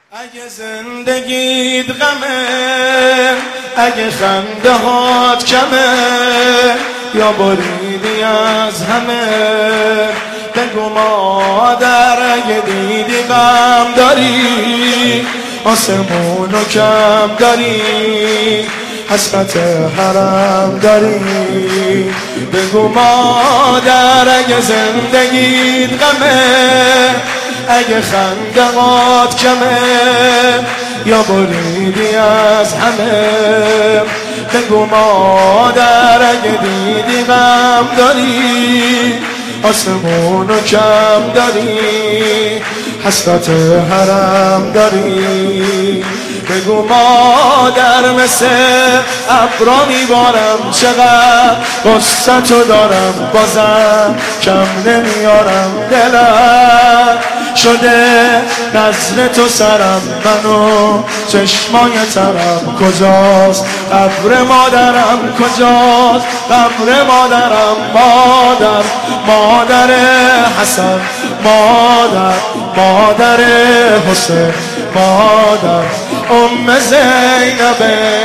اگه زندگیت غمه، اگه خنده هات کمه، یا بریدی از همه، بگو مادر اگه دیدی غم داری، آسمونو کم داری، حسرت حرم داری. بگو مادر اگه زندگیت غمه، اگه خندهات کمه، یا بریدی از همه، بگو مادر اگه دیدی غم داری، آسمونو کم داری، حسرت حرم داری. بگو مادر مثل ابرا میبارم، چقدر غصتو دارم، بازم کم نمیارم. دلم شده نظر تو سرم، منو چشمای ترم کجاست؟ قبر مادرم کجاست؟ قبر مادرم. مادر، مادر حسن، مادر حسین، مادر زینب،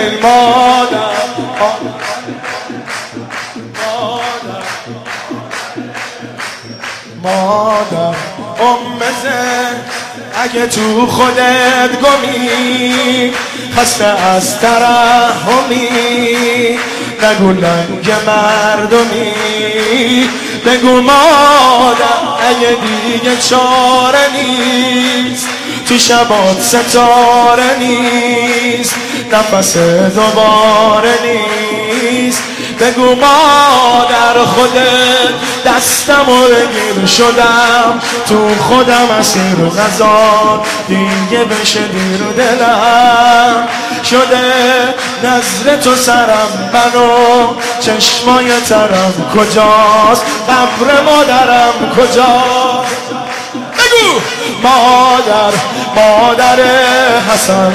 مادر زین. اگه تو خودت گمی، خسته از ترحمی، نگو لنگ مردمی. بگو مادر اگه دیگه چاره نیست، تو شبات ستاره نیست، نفس دوباره نیست. بگو مادر خودت دستمو بگیر، شدم تو خودم اسیر غزال، دیگه بشه دیر. دلم شده نظر تو سرم، منو چشمای ترم کجاست؟ قبر مادرم کجاست؟ بگو مادر، مادر حسن،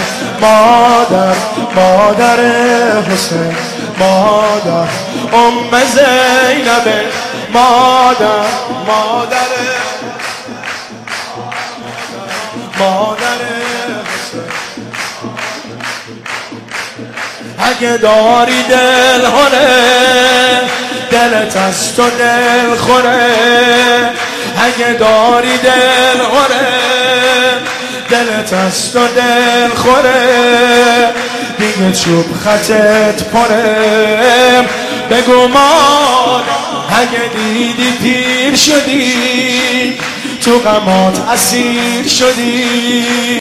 مادر حسین، مادر زینب، مادر حسین. اگه داری دل هنه، دلت از تو دل خوره. اگه داری دل خوره، دلت از تو دل خوره، دیگه چوب خطت پره. بگو مادر اگه دیدی پیر شدی، تو غمات اسیر شدی.